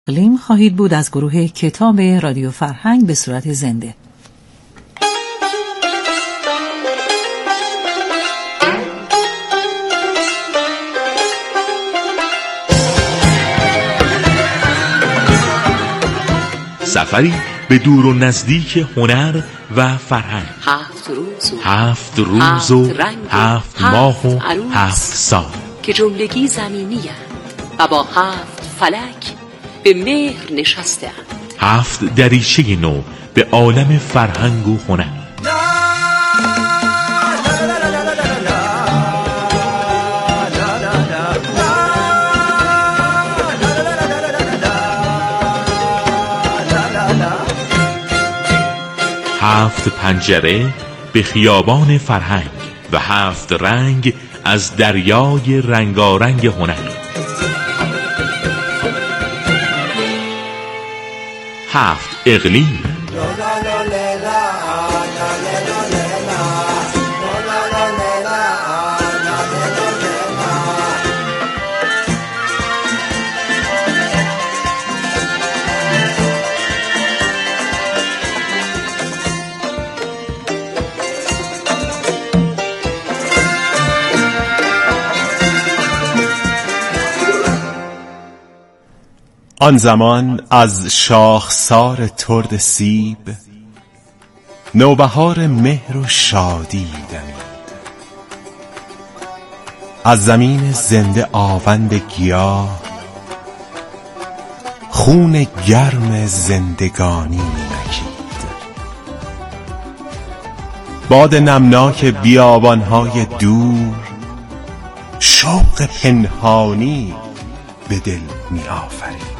اقلیم خواهید بود از گروه کتاب رادیو فرهنگ به صورت زنده. سفری به دور و نزدیک هنر و فرهنگ. 7 روز و 7 ماه و 7 سال که جملگی زمینی اند و با 7 فلک به مهر نشسته اند. 7 دریچه نو به عالم فرهنگ و هنر. هفت پنجره به خیابان فرهنگ و 7 رنگ از دریای رنگارنگ هنر. 7 اقلیم. آن زمان از شاخسار ترد سیب نوبهار مهر و شادی دمید. از زمین زنده آوند گیاه خون گرم زندگانی می‌مکید. باد نمناک بیابان‌های دور شوق پنهانی به دل می‌آفرید.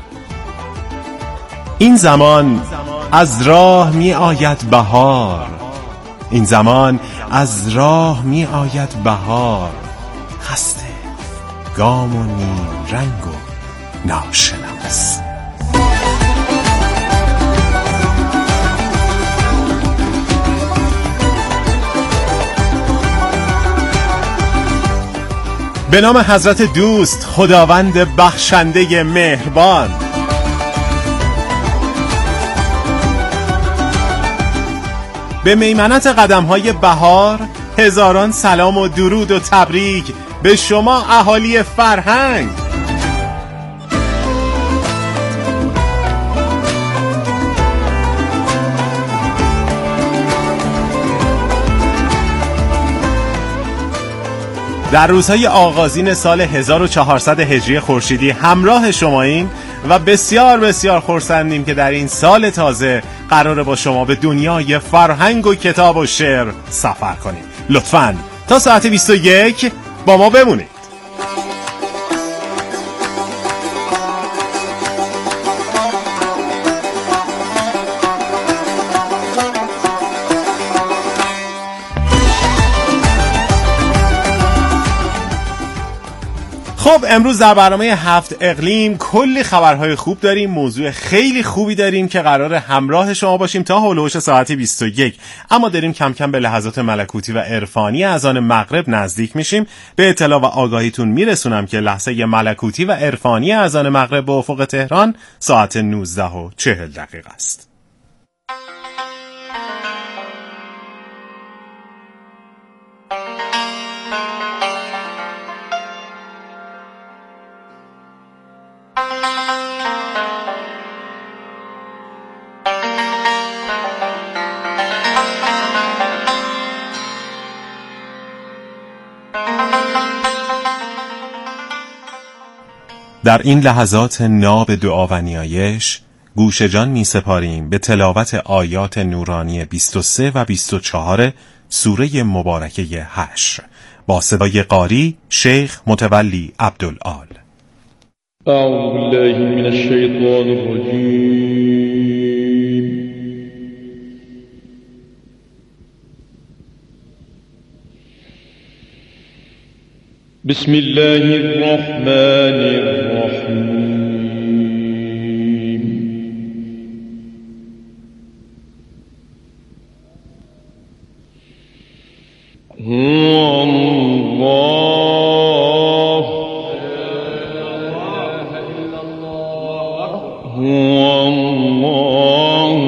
این زمان از راه می آید بهار، این زمان از راه می آید بهار، خسته گام و نیم رنگ و ناشناس. به نام حضرت دوست خداوند بخشنده مهربان. به میمنت قدم‌های بهار هزاران سلام و درود و تبریک به شما اهالی فرهنگ. در روزهای آغازین سال 1400 هجری خورشیدی همراه شماییم و بسیار بسیار خرسندیم که در این سال تازه قراره با شما به دنیای فرهنگ و کتاب و شعر سفر کنیم. لطفاً تا ساعت 21 با ما بمونید. خب امروز در برنامه 7 اقلیم کلی خبرهای خوب داریم، موضوع خیلی خوبی داریم که قراره همراه شما باشیم تا هولوش ساعت 21. اما داریم کم کم به لحظات ملکوتی و عرفانی اذان مغرب نزدیک میشیم. به اطلاع و آگاهیتون میرسونم که لحظه ملکوتی و عرفانی اذان مغرب به افق تهران ساعت 19:40 است. در این لحظات ناب دعا و نیایش گوش جان می سپاریم به تلاوت آیات نورانی 23 و 24 سوره مبارکه حشر با صدای قاری شیخ متولی عبدالعال. اعوذ بالله من الشیطان الرجیم. بسم الله الرحمن الرحیم. هو الله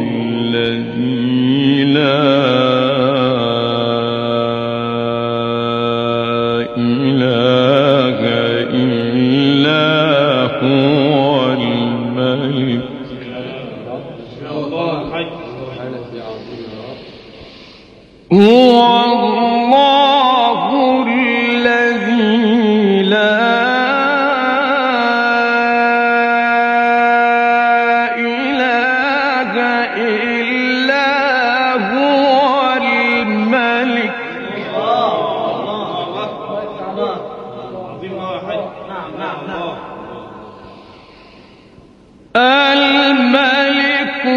الذي لا إله إلا هو الملك هو الله الذي لا إله إلا هو الملك الملك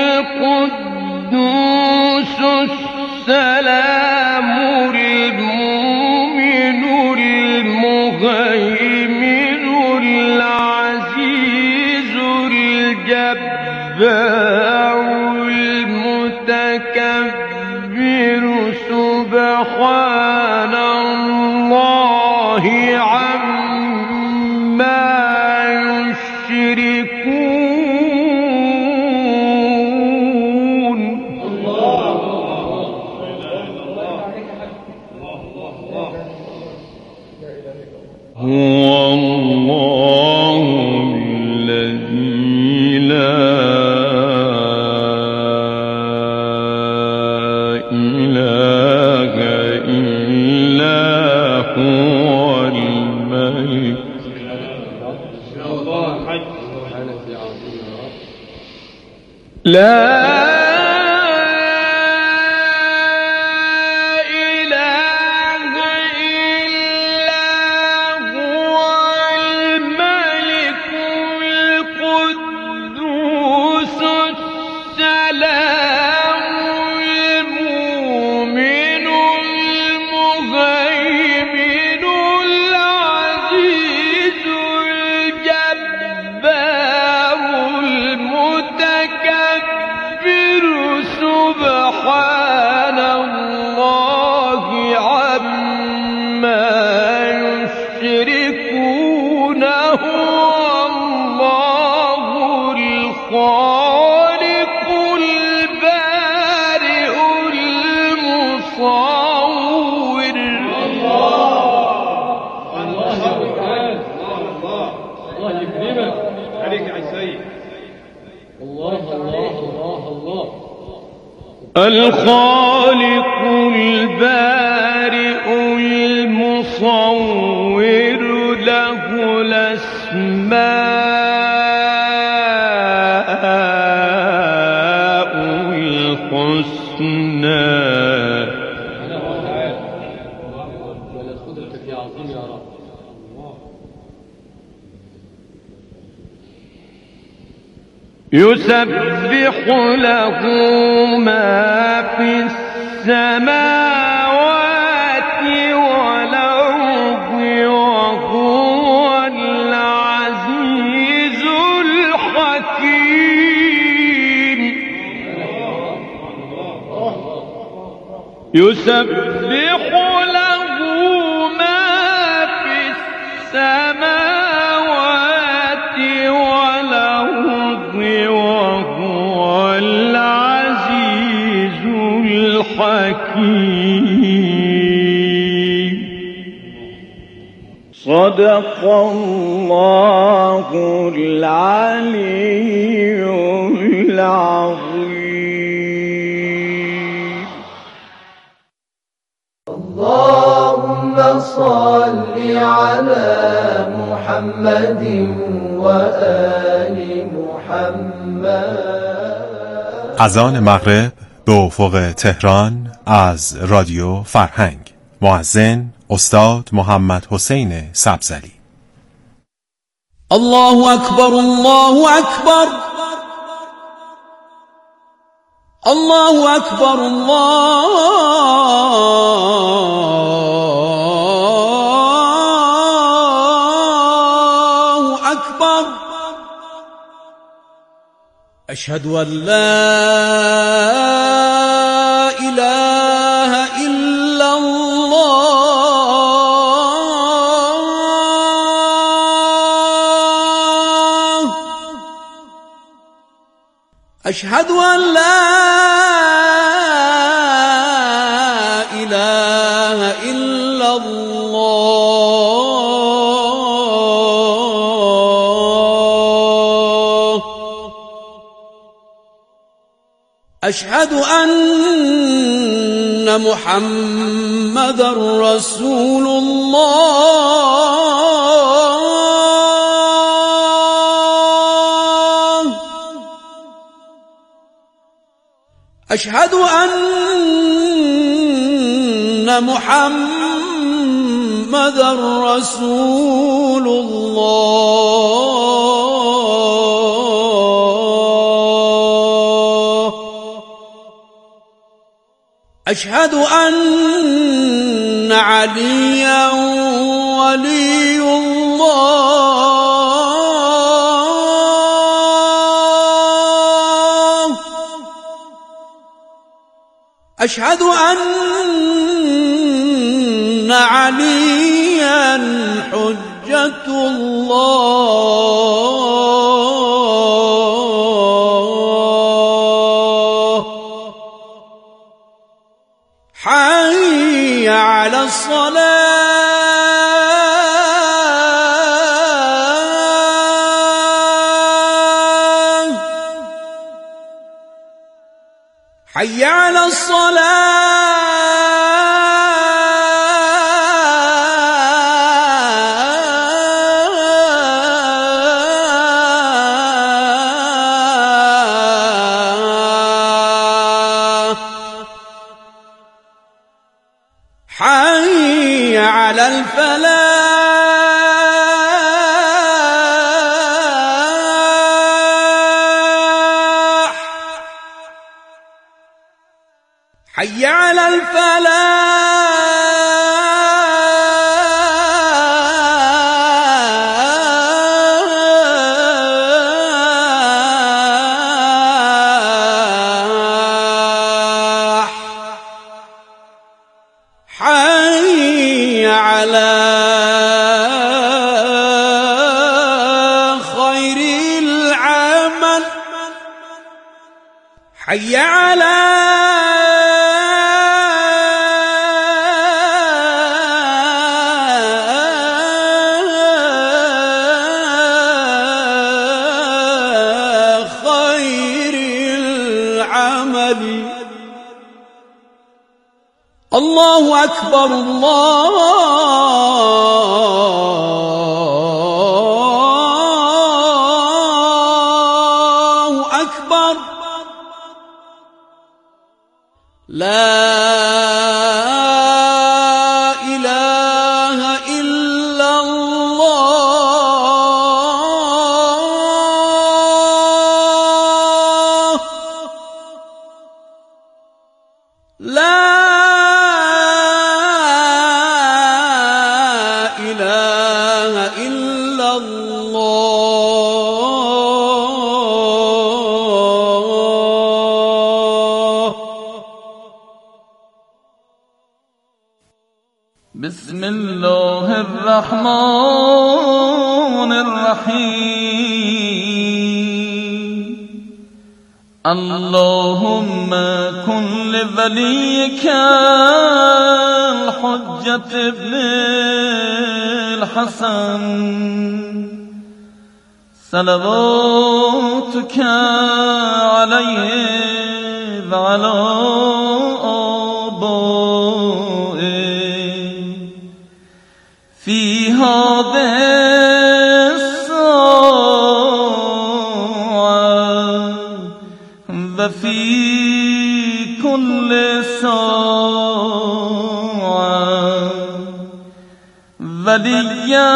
القدوس السلام المؤمن المهيمن العزيز الجبار المتكبر سبحان الله عما يشركون هو الله الذي لا إله إلا هو الملك لا سبحان الله عما يشركون هو الله الخالق البارئ المصور الله يكرمك عليك يا سيد الله الخالق البارئ المصور له الأسماء الحسنى يسبح له ما في السماوات والأرض وهو العزيز الحكيم يسبح له ما في السماوات والأرض وهو العزيز الحكيم صدق الله العلي العظيم اللهم صل على محمد وآل محمد. اذان مغرب به افق تهران از رادیو فرهنگ. مؤذن استاد محمد حسین سبزلی. الله اکبر الله اکبر الله اکبر الله اکبر اشهد ان لا اله الا الله أشهد أن لا إله إلا الله. أشهد أن محمدًا رسول الله. أشهد أن محمدًا رسول الله. أشهد أن عليا ولي الله. أشهد أن عليا حجة الله. حي على الصلاة. حي على الصلاة. حي على الفلاح. حي على الفلاح. حي على خير العمل. حي على خير العمل. الله أكبر الله أكبر. لا إله إلا الله. لا إله إلا الله. بسم الله الرحمن الرحيم. اللهم كن لوليك الحجة ابن الحسن صلواتك عليه وعلى آبائه في هذه الساعة وفي كل ساعة وليا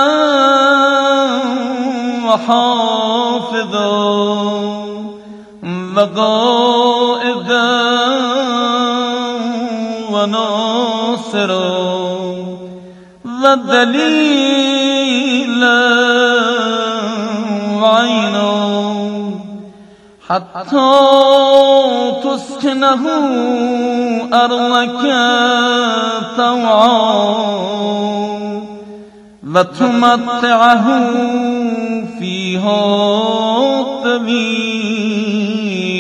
وحافظا وقائدا وناصرا ودليلا وعينا حتى تسكنه أرضك طوعا وتمتعه فيها طويلا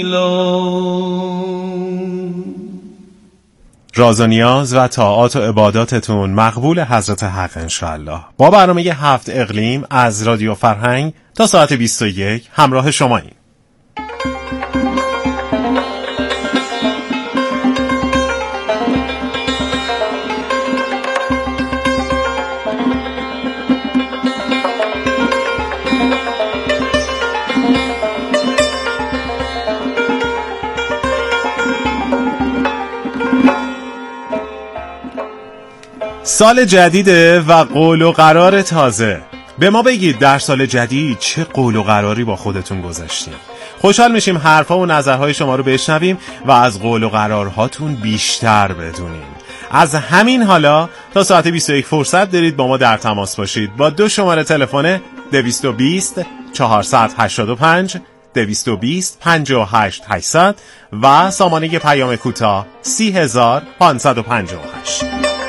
راز و نیاز و طاعات و عباداتتون مقبول حضرت حق انشاءالله. با برنامه 7 اقلیم از رادیو فرهنگ تا ساعت 21 همراه شماییم. سال جدیده و قول و قرار تازه. به ما بگید در سال جدید چه قول و قراری با خودتون گذاشتیم. خوشحال میشیم حرفا و نظرهای شما رو بشنویم و از قول و قرارهاتون بیشتر بدونیم. از همین حالا تا ساعت 21 فرصت دارید با ما در تماس باشید با 2 شماره تلفن 220 485 220 58 800 و سامانه پیام کوتاه 30558.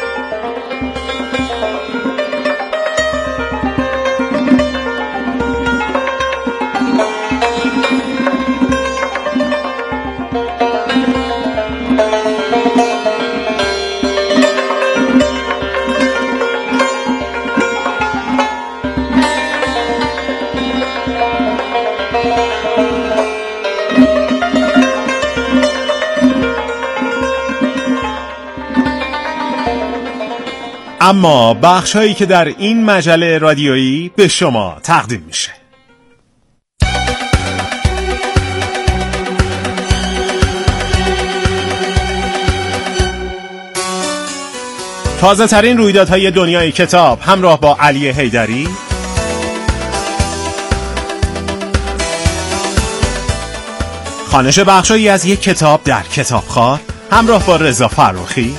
اما بخش‌هایی که در این مجله رادیویی به شما تقدیم میشه. تازه ترین رویدادهای دنیای کتاب همراه با علی حیدری، خوانش بخشایی از یک کتاب در کتابخوار همراه با رضا فرخی،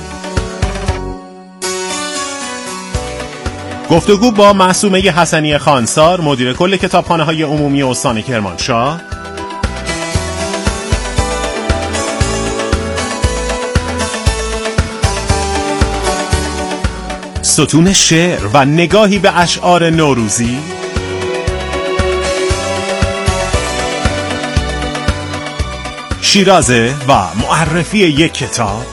گفتگو با معصومه حسنی خانسار مدیر کل کتابخانه‌های عمومی استان کرمانشاه، ستون شعر و نگاهی به اشعار نوروزی، شیرازه و معرفی یک کتاب،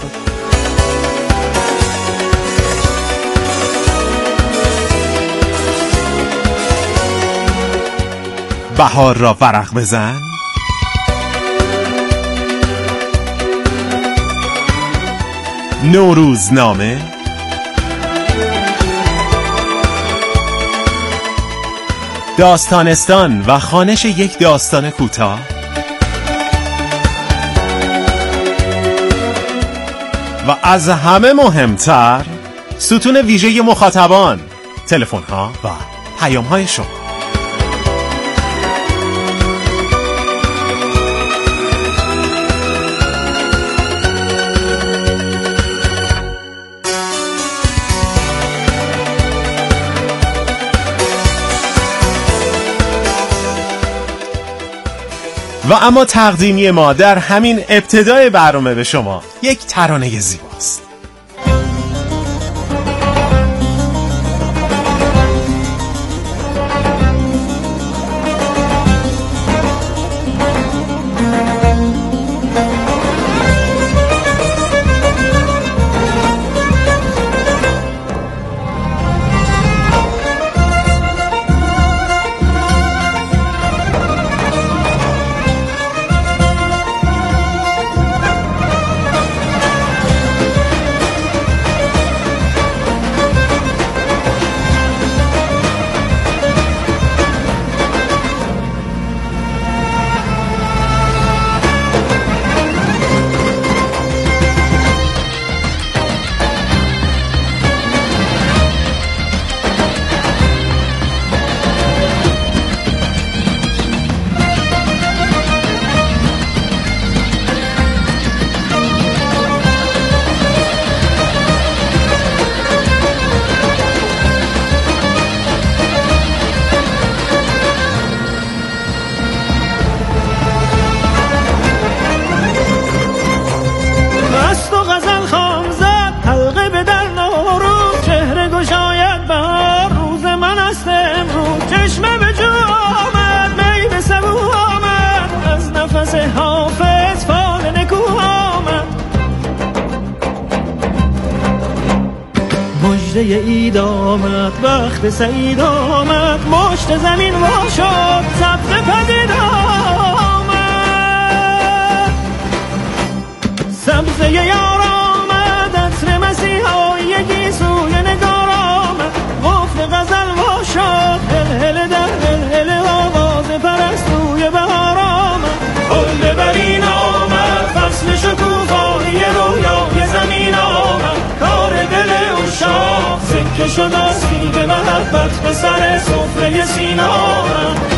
بهار را ورق بزن، نوروزنامه، داستانستان و خوانش یک داستان کوتاه، و از همه مهمتر ستون ویژه مخاطبان، تلفن‌ها و پیام‌های شما. و اما تقدیمی ما در همین ابتدای برنامه به شما یک ترانه زیباست. اید آمد، وقت سعید آمد، مشت زمین وا شد، سبزه پدید آمد. سبزه یار آمد، عطر مسیحا یکی سوی نگار آمد، قفل غزل وا شد، هل در هل آواز پرستوی بهار آمد. گل برین آمد، فصل شکوفایی رویای زمین آمد، کار دل عشاق سکه شد از سیب محبت به سر سفره سینا آمد.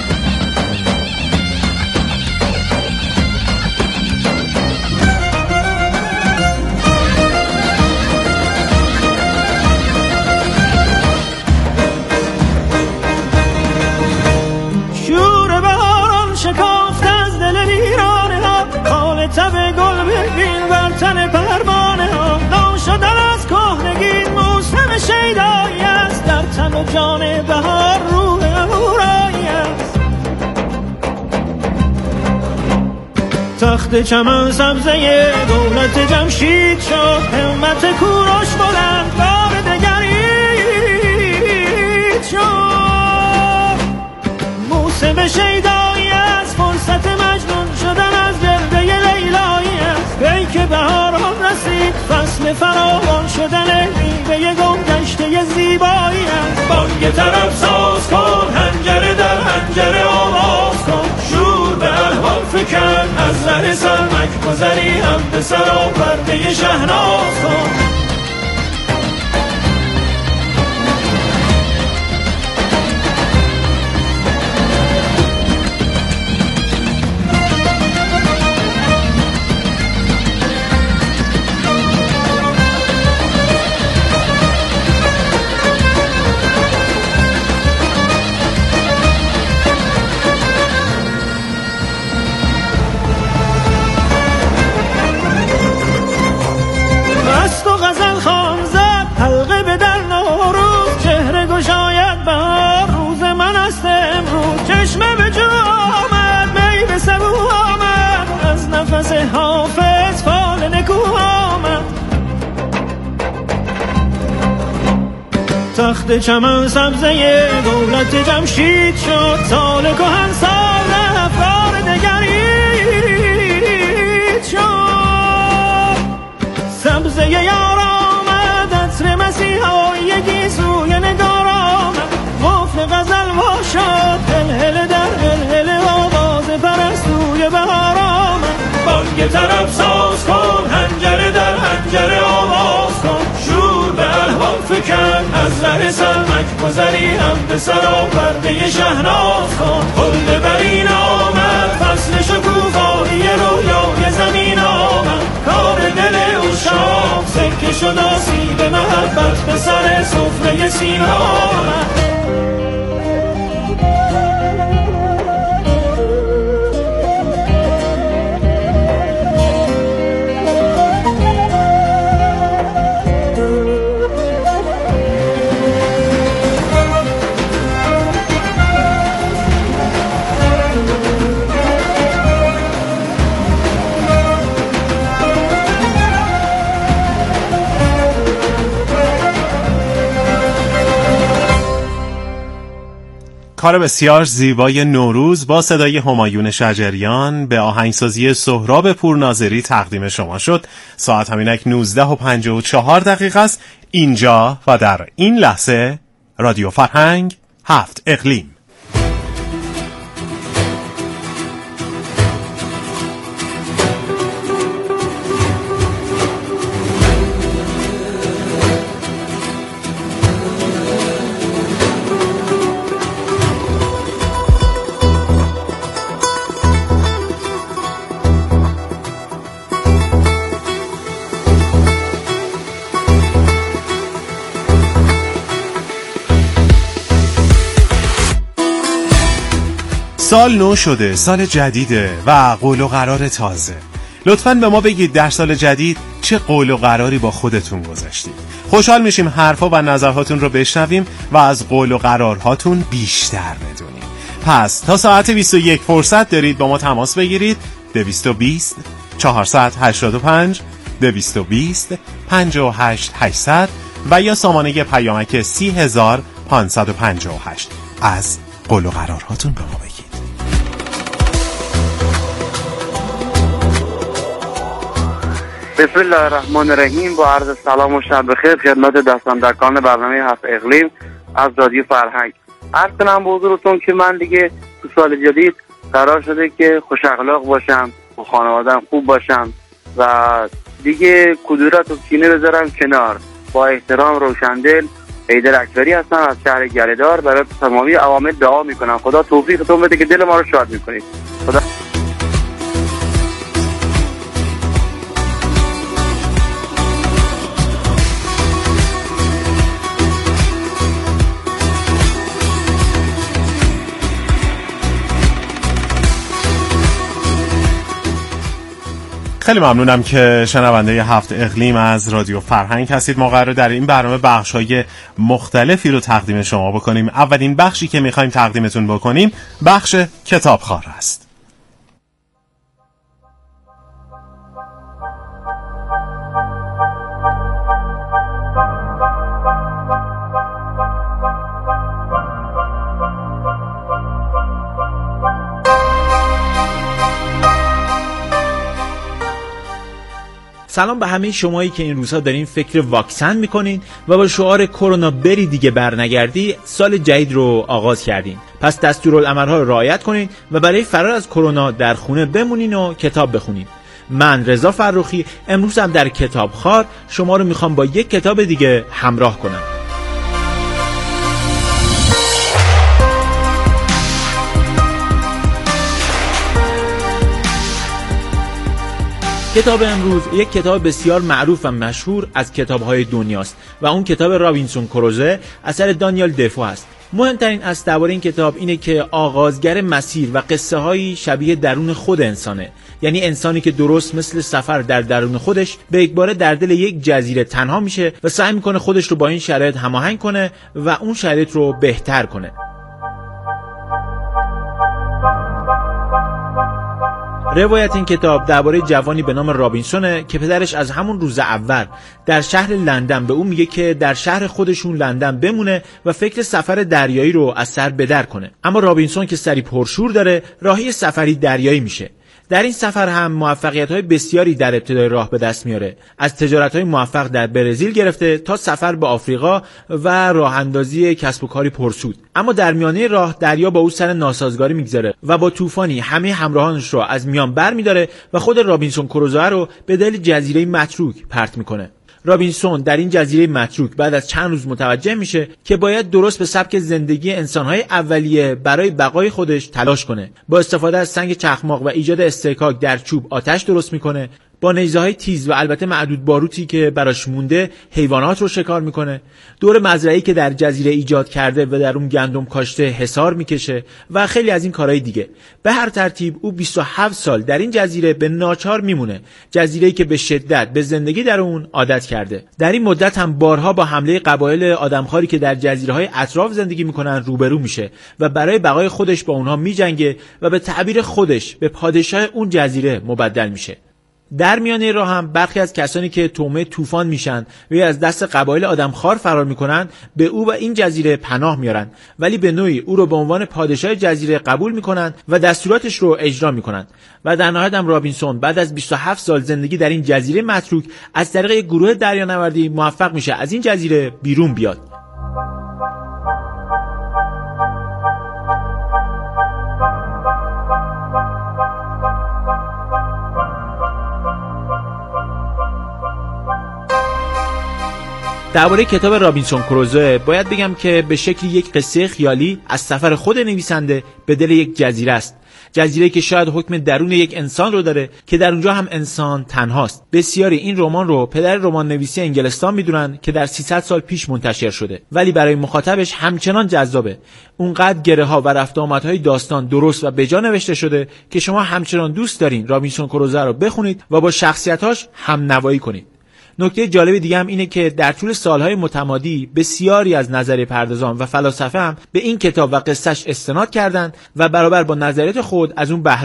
شور بهاران شکافت از دل ویرانه ها، حال تب گل ببین بر تن پروانه ها. ناشدن از کهنگی موسم شیدایی است، در تن و جان بهار روح اهورایی است. تخت چمن سبزه دولت جمشید شد، همت کوروش بلند بار دگرید شد. موسم شیدایی است، فرصت مجنون شدن از گرده لیلایی است. پیک بهاران رسید، فصل فراوان شدن میوه گم گشته زیبایی است. بانگ طرب ساز کن، حنجره در حنجره آواز کن، شور به الحان فکن، از ره سرمک گذری هم به سرا پرده شهناز کن. حافظ فال نکو آمد. تخت چمن سبزه دولت جمشید شد، سال کهن سال افکار دگرید شد. سبزه یار آمد، عطر مسیحا یکی سوی نگار آمد، قفل غزل وا شد، هل در هل آواز پرستوی بهار آمد. بانگ طرب ساز کن، حنجره در حنجره آواز کن، شور به الحان فکن، از ره سرمک گذری هم به سرا پرده شهناز کن. گل برین آمد، فصل شکوفایی رویای زمین آمد، کار دل عشاق سکه شد آسیب محبت به سر سفره سینا آمد. کار بسیار زیبای نوروز با صدای همایون شجریان به آهنگسازی سهراب پورناظری تقدیم شما شد. ساعت همینک 19:54 است. اینجا و در این لحظه رادیو فرهنگ 7 اقلیم. سال نو شده، سال جدیده و قول و قرار تازه. لطفاً به ما بگید در سال جدید چه قول و قراری با خودتون گذاشتید. خوشحال میشیم حرفا و نظرهاتون رو بشنویم و از قول و قرارهاتون بیشتر بدونیم. پس تا ساعت 21 فرصت دارید با ما تماس بگیرید. 220 485 220 58 800 و یا سامانه پیامک 30558. از قول و قرارهاتون به ما بگید. بسم الله الرحمن الرحیم. با عرض سلام و شب بخیر خدمت دستاندرکان برنامه 7 اقلیم از رادیو فرهنگ. عرض کنم به حضورتون که من دیگه تو سال جدید قرار شده که خوش اخلاق باشم، با خانواده‌ام خوب باشم و دیگه کدورت و کینه بذارم کنار. با احترام روشندل حیدر اکبری هستم از شهر گله‌دار. برای تمامی عوامل دعا میکنم خدا توفیقتون بده که دل ما رو شاد میکنید. خدا خیلی ممنونم که شنونده 7 اقلیم از رادیو فرهنگ هستید. ما قراره در این برنامه بخش‌های مختلفی رو تقدیم شما بکنیم. اولین بخشی که می‌خوایم تقدیمتون بکنیم بخش کتابخوار است. سلام به همه شمایی که این روزها دارین فکر واکسن میکنین و با شعار کرونا بری دیگه برنگردی سال جدید رو آغاز کردین. پس دستورالعمل‌ها رو رعایت کنین و برای فرار از کرونا در خونه بمونین و کتاب بخونین. من رضا فرخی امروز هم در کتابخوار شما رو میخوام با یک کتاب دیگه همراه کنم. کتاب امروز یک کتاب بسیار معروف و مشهور از کتاب‌های دنیاست و اون کتاب رابینسون کروزه اثر دانیال دفو است. مهمترین از درباره این کتاب اینه که آغازگر مسیر و قصه‌هایی شبیه درون خود انسانه، یعنی انسانی که درست مثل سفر در درون خودش به یکباره در دل یک جزیره تنها میشه و سعی میکنه خودش رو با این شرایط هماهنگ کنه و اون شرایط رو بهتر کنه. روایت این کتاب درباره جوانی به نام رابینسونه که پدرش از همون روز اول در شهر لندن به اون میگه که در شهر خودشون لندن بمونه و فکر سفر دریایی رو از سر بدر کنه. اما رابینسون که سری پرشور داره راهی سفری دریایی میشه. در این سفر هم موفقیت‌های بسیاری در ابتدای راه به دست میاره، از تجارت‌های موفق در برزیل گرفته تا سفر به آفریقا و راه اندازی کسب و کاری پرسود. اما در میانه راه دریا با او سر ناسازگاری میگذاره و با طوفانی همه همراهانش رو از میان برمی‌داره و خود رابینسون کروزه رو به دل جزیره متروک پرت میکنه. رابینسون در این جزیره متروک بعد از چند روز متوجه میشه که باید درست به سبک زندگی انسان‌های اولیه برای بقای خودش تلاش کنه. با استفاده از سنگ چخماق و ایجاد استحکاک در چوب آتش درست میکنه. با نیزه‌های تیز و البته معدود باروتی که براش مونده حیوانات رو شکار میکنه. دور مزرعه‌ای که در جزیره ایجاد کرده و در اون گندم کاشته حصار میکشه و خیلی از این کارهای دیگه. به هر ترتیب او 27 سال در این جزیره به ناچار میمونه، جزیره‌ای که به شدت به زندگی در اون عادت کرده. در این مدت هم بارها با حمله قبایل آدمخواری که در جزیره‌های اطراف زندگی میکنن روبرو میشه و برای بقای خودش با اونها میجنگه و به تعبیر خودش به پادشاه اون جزیره مبدل میشه. در میانه راه هم برخی از کسانی که تومه طوفان میشن و از دست قبایل آدمخوار فرار میکنن به او و این جزیره پناه میارن، ولی به نوعی او رو به عنوان پادشاه جزیره قبول میکنن و دستوراتش رو اجرا میکنن و در نهایت هم رابینسون بعد از 27 سال زندگی در این جزیره متروک از طریق یک گروه دریانوردی موفق میشه از این جزیره بیرون بیاد. درباره کتاب رابینسون کروزه باید بگم که به شکلی یک قصه خیالی از سفر خود نویسنده به دل یک جزیره است. جزیره‌ای که شاید حکم درون یک انسان رو داره که در اونجا هم انسان تنهاست. بسیاری این رمان رو پدر رمان نویسی انگلستان میدونن که در 300 سال پیش منتشر شده، ولی برای مخاطبش همچنان جذابه. اونقدر گره‌ها و رفت آمدهای داستان درست و بجا نوشته شده که شما همچنان دوست دارین رابینسون کروزه رو بخونید و با شخصیت‌هاش هم نوایی کنید. نکته جالب دیگه هم اینه که در طول سالهای متمادی بسیاری از نظریه پردازان و فلاسفه هم به این کتاب و قصهش استناد کردند و برابر با نظریات خود از اون بهره